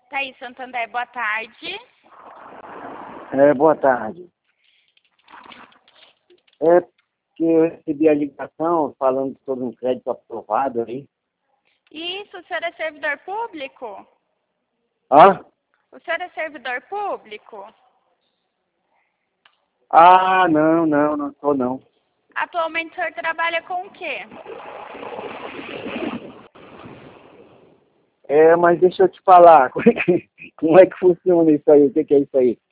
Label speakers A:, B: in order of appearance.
A: Thaís Santander, boa tarde.
B: Boa tarde. É porque eu recebi a ligação falando sobre um crédito aprovado aí.
A: Isso, o senhor é servidor público?
B: Hã?
A: O senhor é servidor público?
B: Ah, não sou não.
A: Atualmente o senhor trabalha com o quê?
B: Mas deixa eu te falar, como é que funciona isso aí? O que é isso aí?